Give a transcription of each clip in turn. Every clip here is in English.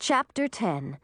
Chapter 10.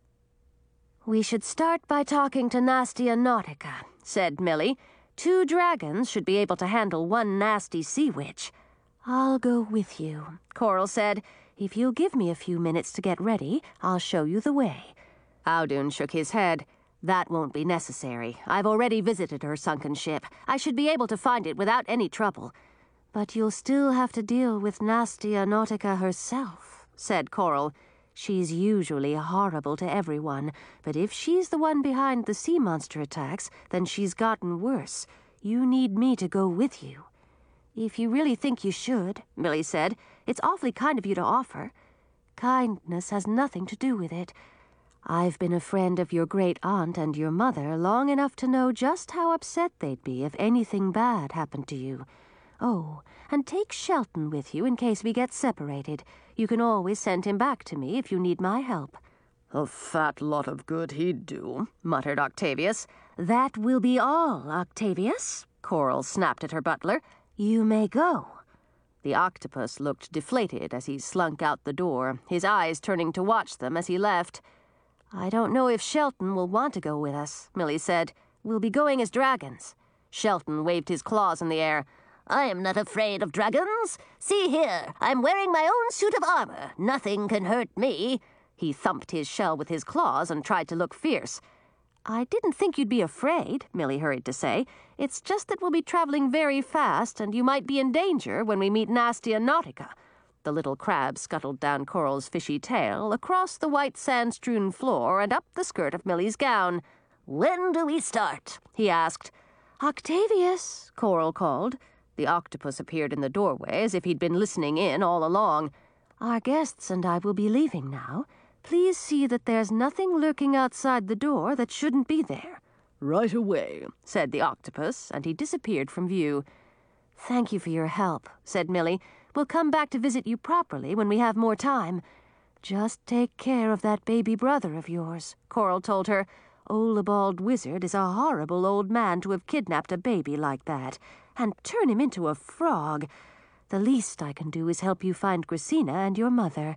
"We should start by talking to Nastia Nautica," said Millie. "2 dragons should be able to handle 1 nasty sea witch." "I'll go with you," Coral said. "If you'll give me a few minutes to get ready, I'll show you the way." Audun shook his head. "That won't be necessary. I've already visited her sunken ship. I should be able to find it without any trouble." "But you'll still have to deal with Nastia Nautica herself," said Coral. "She's usually horrible to everyone, but if she's the one behind the sea monster attacks, then she's gotten worse. You need me to go with you." "If you really think you should," Millie said, "it's awfully kind of you to offer." "Kindness has nothing to do with it. I've been a friend of your great-aunt and your mother long enough to know just how upset they'd be if anything bad happened to you. Oh, and take Shelton with you in case we get separated. You can always send him back to me if you need my help." "A fat lot of good he'd do," muttered Octavius. "That will be all, Octavius," Coral snapped at her butler. "You may go." The octopus looked deflated as he slunk out the door, his eyes turning to watch them as he left. "I don't know if Shelton will want to go with us," Millie said. "We'll be going as dragons." Shelton waved his claws in the air. "I am not afraid of dragons. See here, I'm wearing my own suit of armor. Nothing can hurt me." He thumped his shell with his claws and tried to look fierce. "I didn't think you'd be afraid," Millie hurried to say. "It's just that we'll be traveling very fast, and you might be in danger when we meet Nastia Nautica." The little crab scuttled down Coral's fishy tail, across the white sand-strewn floor, and up the skirt of Millie's gown. "When do we start?" he asked. "Octavius," Coral called. The octopus appeared in the doorway as if he'd been listening in all along. "Our guests and I will be leaving now. Please see that there's nothing lurking outside the door that shouldn't be there." "Right away," said the octopus, and he disappeared from view. "Thank you for your help," said Millie. "We'll come back to visit you properly when we have more time." "Just take care of that baby brother of yours," Coral told her. "Olabald Wizard is a horrible old man to have kidnapped a baby like that, and turn him into a frog. The least I can do is help you find Gracina and your mother.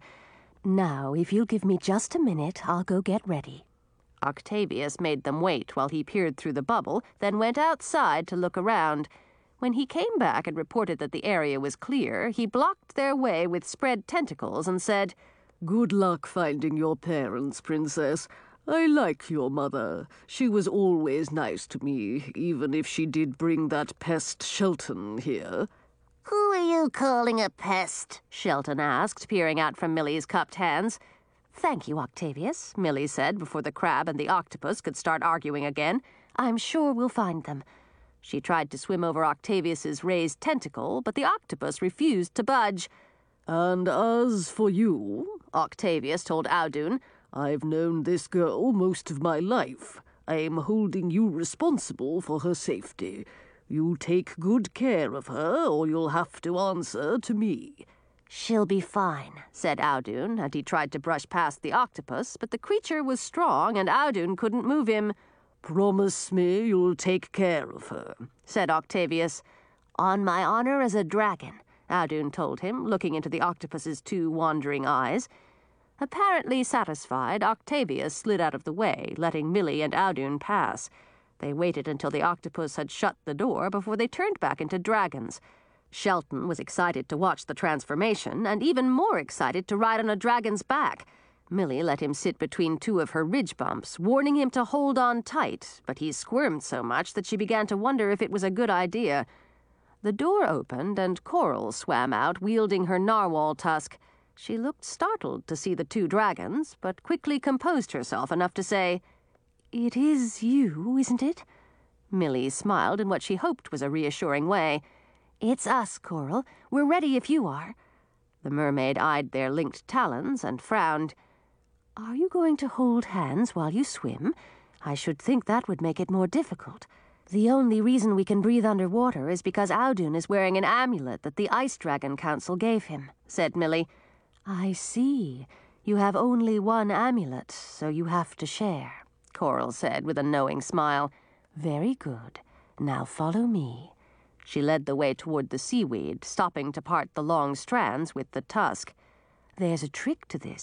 Now, if you'll give me just a minute, I'll go get ready." Octavius made them wait while he peered through the bubble, then went outside to look around. When he came back and reported that the area was clear, he blocked their way with spread tentacles and said, "Good luck finding your parents, Princess. I like your mother. She was always nice to me, even if she did bring that pest Shelton here." "Who are you calling a pest?" Shelton asked, peering out from Millie's cupped hands. "Thank you, Octavius," Millie said before the crab and the octopus could start arguing again. "I'm sure we'll find them." She tried to swim over Octavius's raised tentacle, but the octopus refused to budge. "And as for you," Octavius told Audun, "I've known this girl most of my life. I'm holding you responsible for her safety. You take good care of her, or you'll have to answer to me." "She'll be fine," said Audun, and he tried to brush past the octopus, but the creature was strong and Audun couldn't move him. "Promise me you'll take care of her," said Octavius. "On my honor as a dragon," Audun told him, looking into the octopus's 2 wandering eyes. Apparently satisfied, Octavius slid out of the way, letting Millie and Audun pass. They waited until the octopus had shut the door before they turned back into dragons. Shelton was excited to watch the transformation, and even more excited to ride on a dragon's back. Millie let him sit between 2 of her ridge bumps, warning him to hold on tight, but he squirmed so much that she began to wonder if it was a good idea. The door opened, and Coral swam out, wielding her narwhal tusk. She looked startled to see the 2 dragons, but quickly composed herself enough to say, "It is you, isn't it?" Millie smiled in what she hoped was a reassuring way. "It's us, Coral. We're ready if you are." The mermaid eyed their linked talons and frowned. "Are you going to hold hands while you swim? I should think that would make it more difficult. The only reason we can breathe underwater is because Audun is wearing an amulet that the Ice Dragon Council gave him," said Millie. "I see. You have only 1 amulet, so you have to share," Coral said with a knowing smile. "Very good. Now follow me." She led the way toward the seaweed, stopping to part the long strands with the tusk. "There's a trick to this.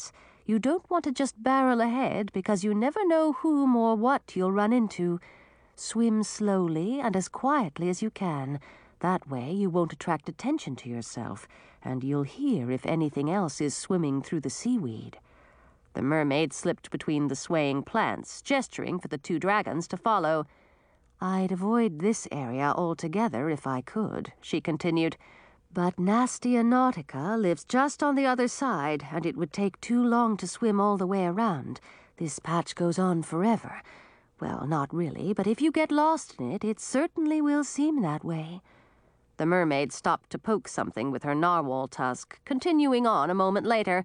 You don't want to just barrel ahead because you never know whom or what you'll run into. Swim slowly and as quietly as you can. That way you won't attract attention to yourself, and you'll hear if anything else is swimming through the seaweed. The mermaid slipped between the swaying plants, gesturing for the two dragons to follow. I'd avoid this area altogether if I could, she continued. But Nastia Nautica lives just on the other side, and it would take too long to swim all the way around. This patch goes on forever. Well, not really, but if you get lost in it, it certainly will seem that way. The mermaid stopped to poke something with her narwhal tusk, continuing on a moment later.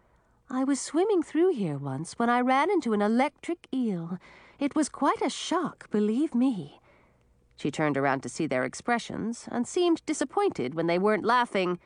I was swimming through here once when I ran into an electric eel. It was quite a shock, believe me. She turned around to see their expressions and seemed disappointed when they weren't laughing.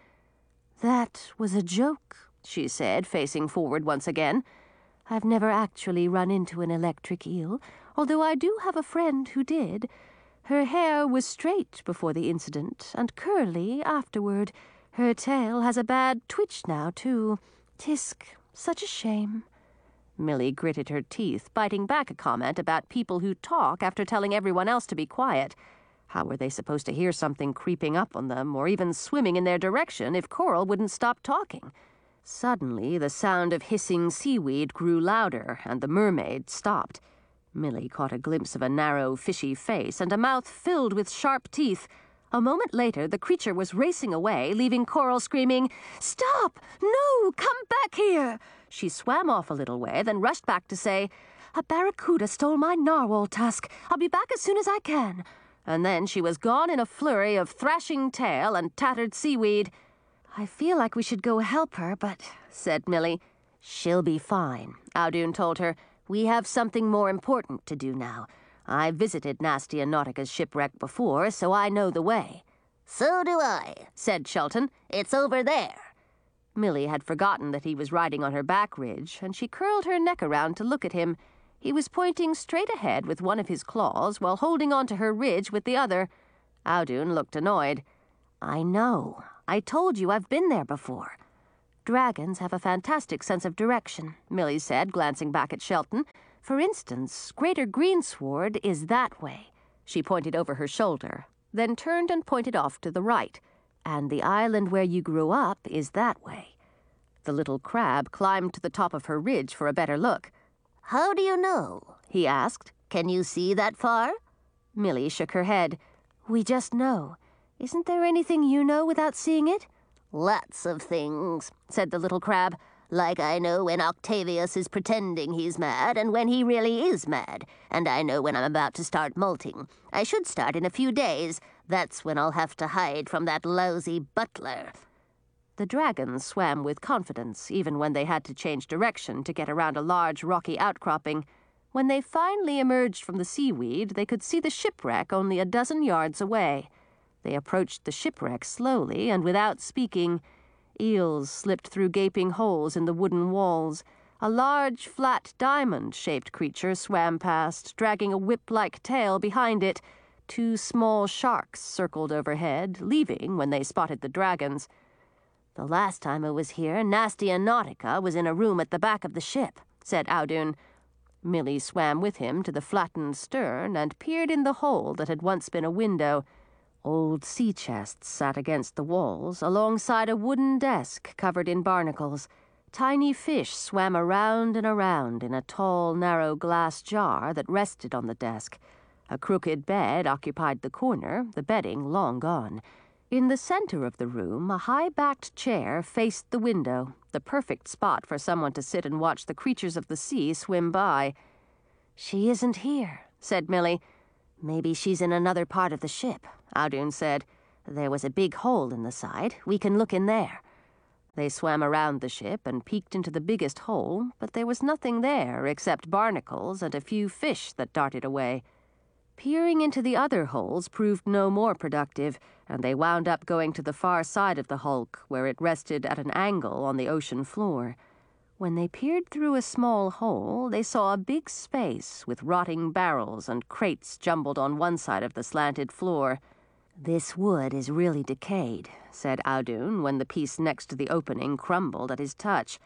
That was a joke, she said, facing forward once again. I've never actually run into an electric eel, although I do have a friend who did. Her hair was straight before the incident and curly afterward. Her tail has a bad twitch now, too. Tisk, such a shame. Millie gritted her teeth, biting back a comment about people who talk after telling everyone else to be quiet. How were they supposed to hear something creeping up on them, or even swimming in their direction, if Coral wouldn't stop talking? Suddenly, the sound of hissing seaweed grew louder, and the mermaid stopped. Millie caught a glimpse of a narrow, fishy face and a mouth filled with sharp teeth. A moment later, the creature was racing away, leaving Coral screaming, "Stop! No! Come back here!" She swam off a little way, then rushed back to say, "A barracuda stole my narwhal tusk. I'll be back as soon as I can." And then she was gone in a flurry of thrashing tail and tattered seaweed. "I feel like we should go help her, but," said Millie. "She'll be fine," Audun told her. "We have something more important to do now. I visited Nastia Nautica's shipwreck before, so I know the way." "So do I," said Shelton. "It's over there." Millie had forgotten that he was riding on her back ridge, and she curled her neck around to look at him. He was pointing straight ahead with one of his claws while holding onto her ridge with the other. Audun looked annoyed. "I know. I told you I've been there before." "Dragons have a fantastic sense of direction," Millie said, glancing back at Shelton. "For instance, Greater Greensward is that way." She pointed over her shoulder, then turned and pointed off to the right. "And the island where you grew up is that way." The little crab climbed to the top of her ridge for a better look. "How do you know?" he asked. "Can you see that far?" Millie shook her head. "We just know. Isn't there anything you know without seeing it?" "Lots of things," said the little crab. "Like I know when Octavius is pretending he's mad and when he really is mad. And I know when I'm about to start molting. I should start in a few days. That's when I'll have to hide from that lousy butler." The dragons swam with confidence, even when they had to change direction to get around a large rocky outcropping. When they finally emerged from the seaweed, they could see the shipwreck only a dozen yards away. They approached the shipwreck slowly and without speaking. Eels slipped through gaping holes in the wooden walls. A large, flat, diamond-shaped creature swam past, dragging a whip-like tail behind it. Two small sharks circled overhead, leaving when they spotted the dragons. "The last time I was here, Nastia Nautica was in a room at the back of the ship," said Audun. Millie swam with him to the flattened stern and peered in the hole that had once been a window. Old sea chests sat against the walls, alongside a wooden desk covered in barnacles. Tiny fish swam around and around in a tall, narrow glass jar that rested on the desk. A crooked bed occupied the corner, the bedding long gone. In the center of the room, a high-backed chair faced the window, the perfect spot for someone to sit and watch the creatures of the sea swim by. "She isn't here," said Millie. "Maybe she's in another part of the ship," Audun said. "There was a big hole in the side. We can look in there." They swam around the ship and peeked into the biggest hole, but there was nothing there except barnacles and a few fish that darted away. Peering into the other holes proved no more productive, and they wound up going to the far side of the hulk, where it rested at an angle on the ocean floor. When they peered through a small hole, they saw a big space with rotting barrels and crates jumbled on one side of the slanted floor. "This wood is really decayed," said Audun when the piece next to the opening crumbled at his touch.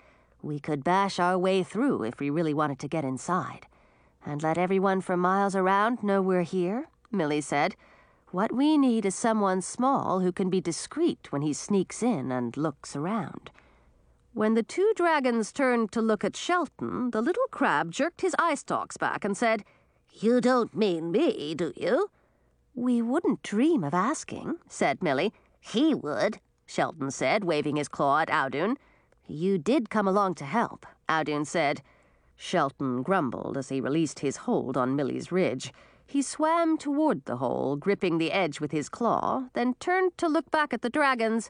We could bash our way through if we really wanted to get inside. And let everyone for miles around know we're here, Millie said. What we need is someone small who can be discreet when he sneaks in and looks around. When the two dragons turned to look at Shelton, the little crab jerked his eye stalks back and said, "You don't mean me, do you?" "We wouldn't dream of asking," said Millie. "He would," Shelton said, waving his claw at Audun. "You did come along to help," Audun said. Shelton grumbled as he released his hold on Millie's ridge. He swam toward the hole, gripping the edge with his claw, then turned to look back at the dragons.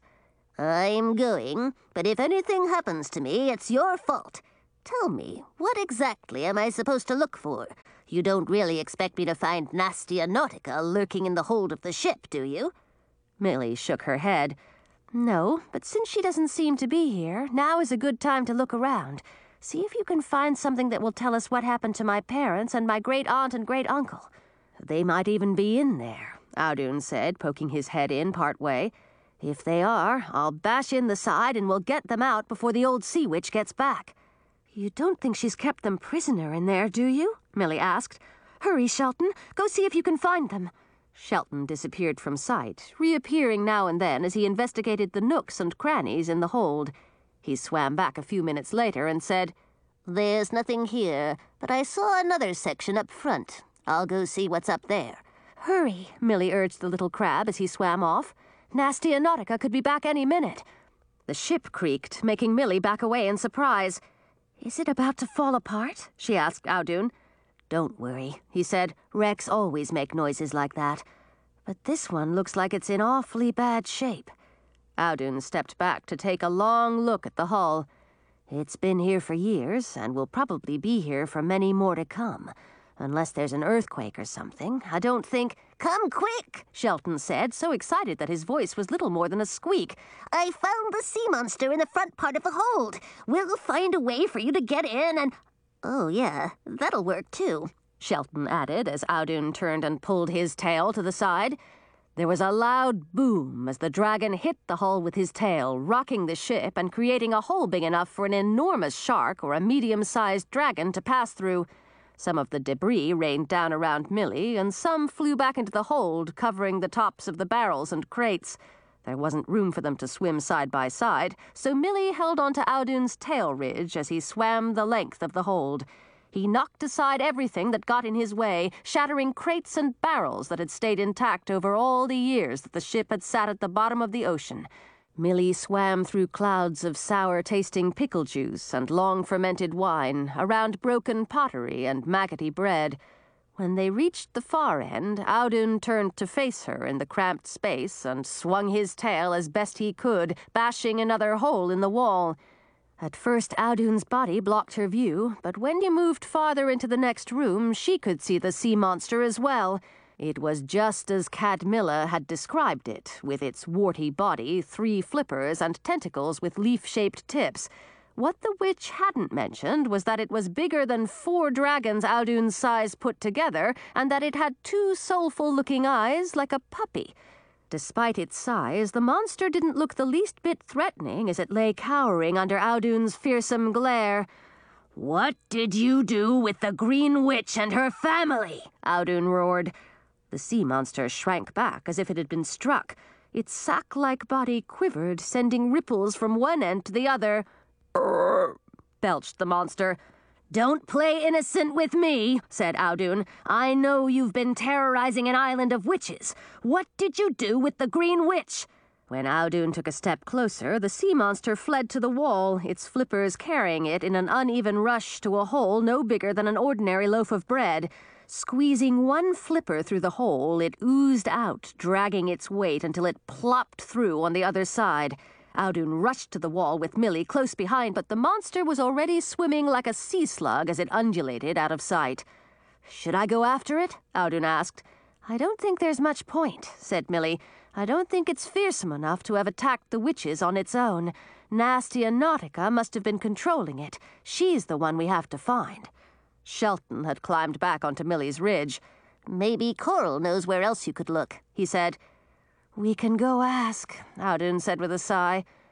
"I'm going, but if anything happens to me, it's your fault. Tell me, what exactly am I supposed to look for? You don't really expect me to find Nastia Nautica lurking in the hold of the ship, do you?" Millie shook her head. "No, but since she doesn't seem to be here, now is a good time to look around. See if you can find something that will tell us what happened to my parents and my great-aunt and great-uncle. They might even be in there," Audun said, poking his head in part way. "If they are, I'll bash in the side and we'll get them out before the old sea witch gets back." "You don't think she's kept them prisoner in there, do you?" Millie asked. "Hurry, Shelton. Go see if you can find them." Shelton disappeared from sight, reappearing now and then as he investigated the nooks and crannies in the hold. He swam back a few minutes later and said, "There's nothing here, but I saw another section up front. I'll go see what's up there." "Hurry," Millie urged the little crab as he swam off. "Nastia Nautica could be back any minute." The ship creaked, making Millie back away in surprise. "Is it about to fall apart?" she asked Audun. "Don't worry," he said. "Wrecks always make noises like that. But this one looks like it's in awfully bad shape." Audun stepped back to take a long look at the hull. "It's been here for years, and will probably be here for many more to come. Unless there's an earthquake or something, I don't think—" "Come quick," Shelton said, so excited that his voice was little more than a squeak. "I found the sea monster in the front part of the hold. We'll find a way for you to get in and— Oh, yeah, that'll work too," Shelton added as Audun turned and pulled his tail to the side. There was a loud boom as the dragon hit the hull with his tail, rocking the ship and creating a hole big enough for an enormous shark or a medium-sized dragon to pass through. Some of the debris rained down around Millie, and some flew back into the hold, covering the tops of the barrels and crates. There wasn't room for them to swim side by side, so Millie held onto Audun's tail ridge as he swam the length of the hold. He knocked aside everything that got in his way, shattering crates and barrels that had stayed intact over all the years that the ship had sat at the bottom of the ocean. Millie swam through clouds of sour-tasting pickle juice and long-fermented wine, around broken pottery and maggoty bread. When they reached the far end, Audun turned to face her in the cramped space and swung his tail as best he could, bashing another hole in the wall. At first, Audun's body blocked her view, but when he moved farther into the next room, she could see the sea monster as well. It was just as Cadmilla had described it, with its warty body, 3 flippers, and tentacles with leaf-shaped tips. What the witch hadn't mentioned was that it was bigger than 4 dragons Audun's size put together, and that it had 2 soulful-looking eyes like a puppy. Despite its size, the monster didn't look the least bit threatening as it lay cowering under Audun's fearsome glare. "What did you do with the Green Witch and her family?" Audun roared. The sea monster shrank back as if it had been struck. Its sack-like body quivered, sending ripples from one end to the other. "Brrr," belched the monster. "Don't play innocent with me," said Audun. "I know you've been terrorizing an island of witches. What did you do with the Green Witch?" When Audun took a step closer, the sea monster fled to the wall, its flippers carrying it in an uneven rush to a hole no bigger than an ordinary loaf of bread. Squeezing one flipper through the hole, it oozed out, dragging its weight until it plopped through on the other side. Audun rushed to the wall with Millie close behind, but the monster was already swimming like a sea slug as it undulated out of sight. "Should I go after it?" Audun asked. "I don't think there's much point," said Millie. "I don't think it's fearsome enough to have attacked the witches on its own. Nastia Nautica must have been controlling it. She's the one we have to find." Shelton had climbed back onto Millie's ridge. "Maybe Coral knows where else you could look," he said. "We can go ask," Audun said with a sigh.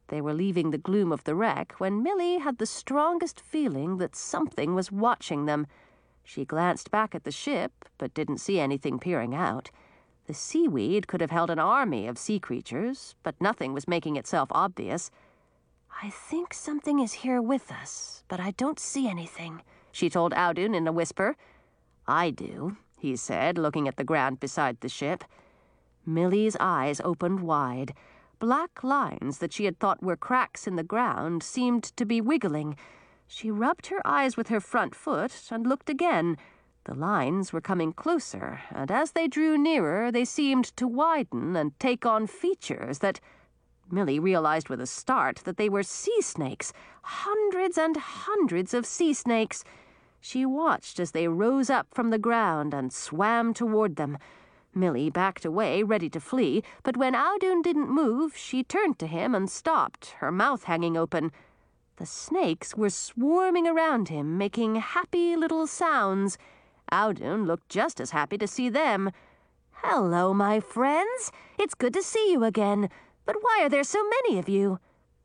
They were leaving the gloom of the wreck when Millie had the strongest feeling that something was watching them. She glanced back at the ship, but didn't see anything peering out. The seaweed could have held an army of sea creatures, but nothing was making itself obvious. "I think something is here with us, but I don't see anything," she told Audun in a whisper. "I do," he said, looking at the ground beside the ship. Millie's eyes opened wide. Black lines that she had thought were cracks in the ground seemed to be wiggling. She rubbed her eyes with her front foot and looked again. The lines were coming closer, and as they drew nearer, they seemed to widen and take on features that... Millie realized with a start that they were sea snakes, hundreds and hundreds of sea snakes. She watched as they rose up from the ground and swam toward them. Millie backed away, ready to flee, but when Audun didn't move, she turned to him and stopped, her mouth hanging open. The snakes were swarming around him, making happy little sounds. Audun looked just as happy to see them. "Hello, my friends. It's good to see you again. But why are there so many of you?"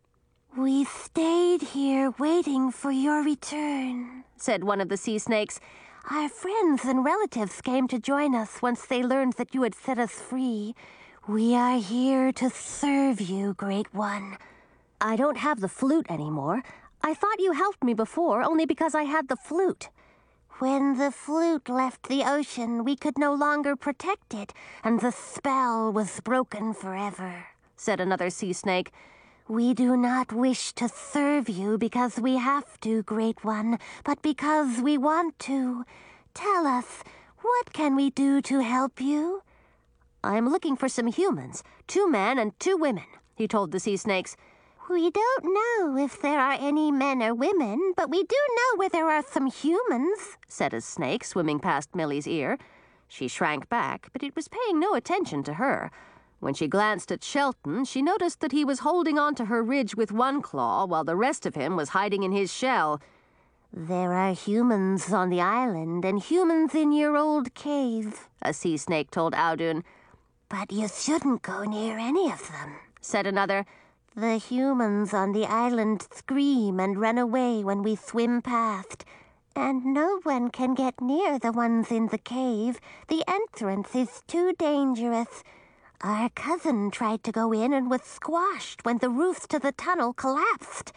"We stayed here waiting for your return," said one of the sea snakes. "Our friends and relatives came to join us once they learned that you had set us free. We are here to serve you, Great One." "I don't have the flute anymore. I thought you helped me before only because I had the flute." "When the flute left the ocean, we could no longer protect it, and the spell was broken forever," said another sea snake. "We do not wish to serve you because we have to, Great One, but because we want to. Tell us, what can we do to help you?" "I'm looking for some humans, 2 men and 2 women," he told the sea snakes. "We don't know if there are any men or women, but we do know where there are some humans," said a snake swimming past Millie's ear. She shrank back, but it was paying no attention to her. When she glanced at Shelton, she noticed that he was holding onto her ridge with one claw while the rest of him was hiding in his shell. "There are humans on the island and humans in your old cave," a sea snake told Audun. "But you shouldn't go near any of them," said another. "The humans on the island scream and run away when we swim past, and no one can get near the ones in the cave. The entrance is too dangerous. Our cousin tried to go in and was squashed when the roofs to the tunnel collapsed.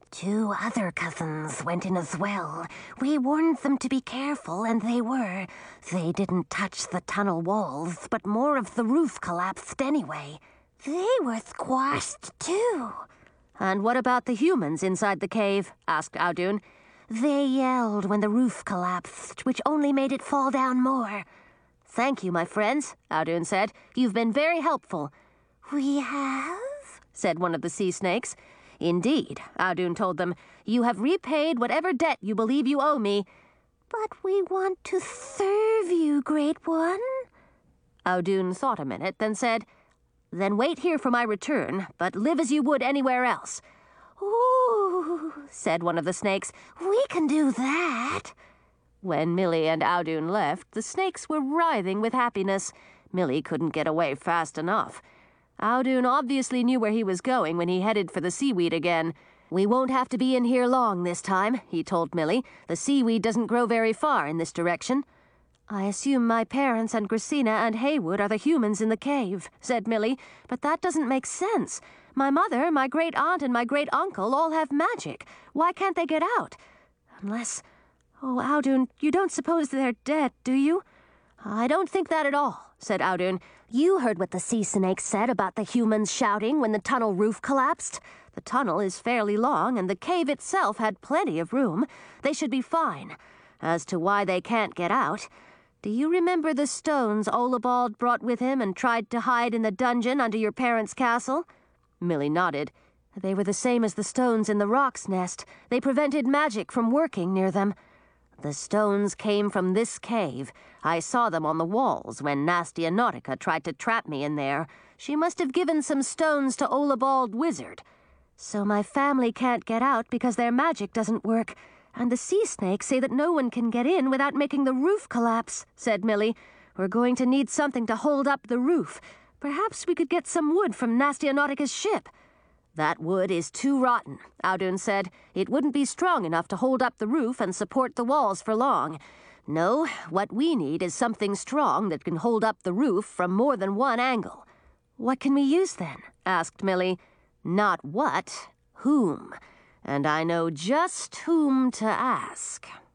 2 other cousins went in as well. We warned them to be careful, and they were. They didn't touch the tunnel walls, but more of the roof collapsed anyway. They were squashed, too." "And what about the humans inside the cave?" asked Audun. "They yelled when the roof collapsed, which only made it fall down more." "Thank you, my friends," Audun said. "You've been very helpful." "We have?" said one of the sea snakes. "Indeed," Audun told them. "You have repaid whatever debt you believe you owe me." "But we want to serve you, Great One." Audun thought a minute, then said, "Then wait here for my return, but live as you would anywhere else." "Ooh," said one of the snakes. "We can do that." When Millie and Audun left, the snakes were writhing with happiness. Millie couldn't get away fast enough. Audun obviously knew where he was going when he headed for the seaweed again. "We won't have to be in here long this time," he told Millie. "The seaweed doesn't grow very far in this direction." "I assume my parents and Gracina and Haywood are the humans in the cave," said Millie. "But that doesn't make sense. My mother, my great-aunt, and my great-uncle all have magic. Why can't they get out? Unless... Oh, Audun, you don't suppose they're dead, do you?" "I don't think that at all," said Audun. "You heard what the sea snake said about the humans shouting when the tunnel roof collapsed. The tunnel is fairly long, and the cave itself had plenty of room. They should be fine. As to why they can't get out... Do you remember the stones Olabald brought with him and tried to hide in the dungeon under your parents' castle?" Millie nodded. "They were the same as the stones in the roc's nest. They prevented magic from working near them. The stones came from this cave. I saw them on the walls when Nastia Nautica tried to trap me in there. She must have given some stones to Olabald Wizard. So my family can't get out because their magic doesn't work. And the sea snakes say that no one can get in without making the roof collapse," said Millie. "We're going to need something to hold up the roof. Perhaps we could get some wood from Nastia Nautica's ship." That wood is too rotten, Audun said. It wouldn't be strong enough to hold up the roof and support the walls for long. No, what we need is something strong that can hold up the roof from more than one angle. What can we use then? Asked Millie. Not what, whom. And I know just whom to ask.